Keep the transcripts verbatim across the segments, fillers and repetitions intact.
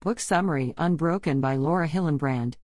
Book Summary: Unbroken by Laura Hillenbrand.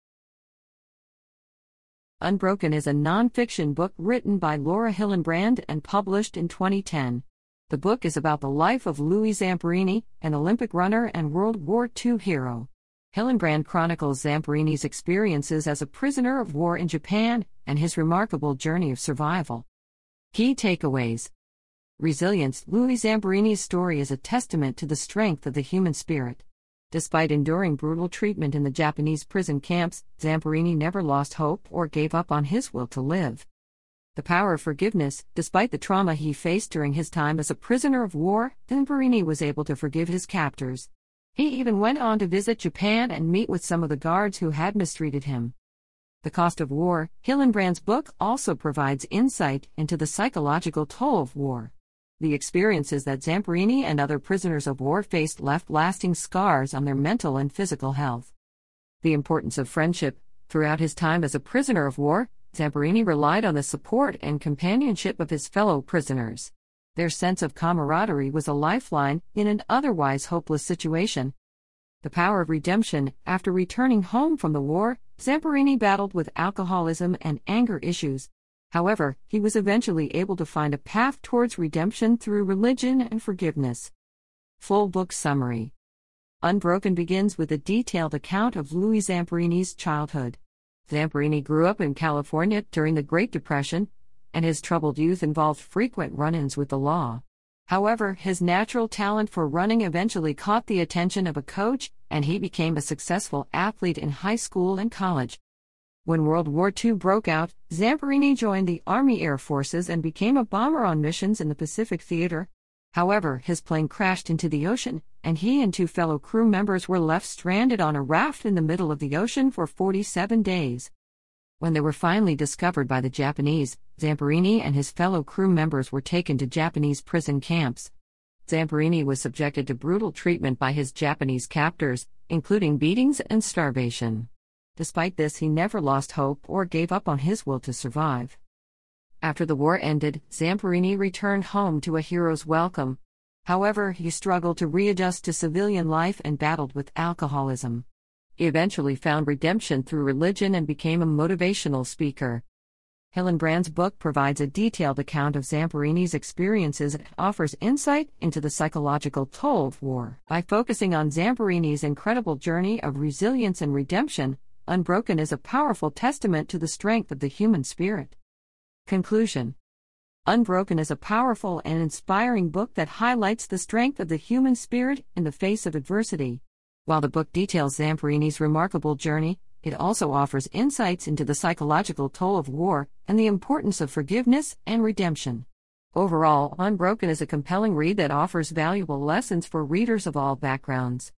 Unbroken is a non-fiction book written by Laura Hillenbrand and published in twenty ten. The book is about the life of Louis Zamperini, an Olympic runner and World War Two hero. Hillenbrand chronicles Zamperini's experiences as a prisoner of war in Japan and his remarkable journey of survival. Key takeaways: Resilience. Louis Zamperini's story is a testament to the strength of the human spirit. Despite enduring brutal treatment in the Japanese prison camps, Zamperini never lost hope or gave up on his will to live. The power of forgiveness. Despite the trauma he faced during his time as a prisoner of war, Zamperini was able to forgive his captors. He even went on to visit Japan and meet with some of the guards who had mistreated him. The cost of war. Hillenbrand's book also provides insight into the psychological toll of war. The experiences that Zamperini and other prisoners of war faced left lasting scars on their mental and physical health. The importance of friendship. Throughout his time as a prisoner of war, Zamperini relied on the support and companionship of his fellow prisoners. Their sense of camaraderie was a lifeline in an otherwise hopeless situation. The power of redemption. After returning home from the war, Zamperini battled with alcoholism and anger issues. However, he was eventually able to find a path towards redemption through religion and forgiveness. Full book summary. Unbroken begins with a detailed account of Louis Zamperini's childhood. Zamperini grew up in California during the Great Depression, and his troubled youth involved frequent run-ins with the law. However, his natural talent for running eventually caught the attention of a coach, and he became a successful athlete in high school and college. When World War Two broke out, Zamperini joined the Army Air Forces and became a bomber on missions in the Pacific Theater. However, his plane crashed into the ocean, and he and two fellow crew members were left stranded on a raft in the middle of the ocean for forty-seven days. When they were finally discovered by the Japanese, Zamperini and his fellow crew members were taken to Japanese prison camps. Zamperini was subjected to brutal treatment by his Japanese captors, including beatings and starvation. Despite this, he never lost hope or gave up on his will to survive. After the war ended, Zamperini returned home to a hero's welcome. However, he struggled to readjust to civilian life and battled with alcoholism. He eventually found redemption through religion and became a motivational speaker. Hillenbrand's book provides a detailed account of Zamperini's experiences and offers insight into the psychological toll of war. By focusing on Zamperini's incredible journey of resilience and redemption, Unbroken is a powerful testament to the strength of the human spirit. Conclusion. Unbroken is a powerful and inspiring book that highlights the strength of the human spirit in the face of adversity. While the book details Zamperini's remarkable journey, it also offers insights into the psychological toll of war and the importance of forgiveness and redemption. Overall, Unbroken is a compelling read that offers valuable lessons for readers of all backgrounds.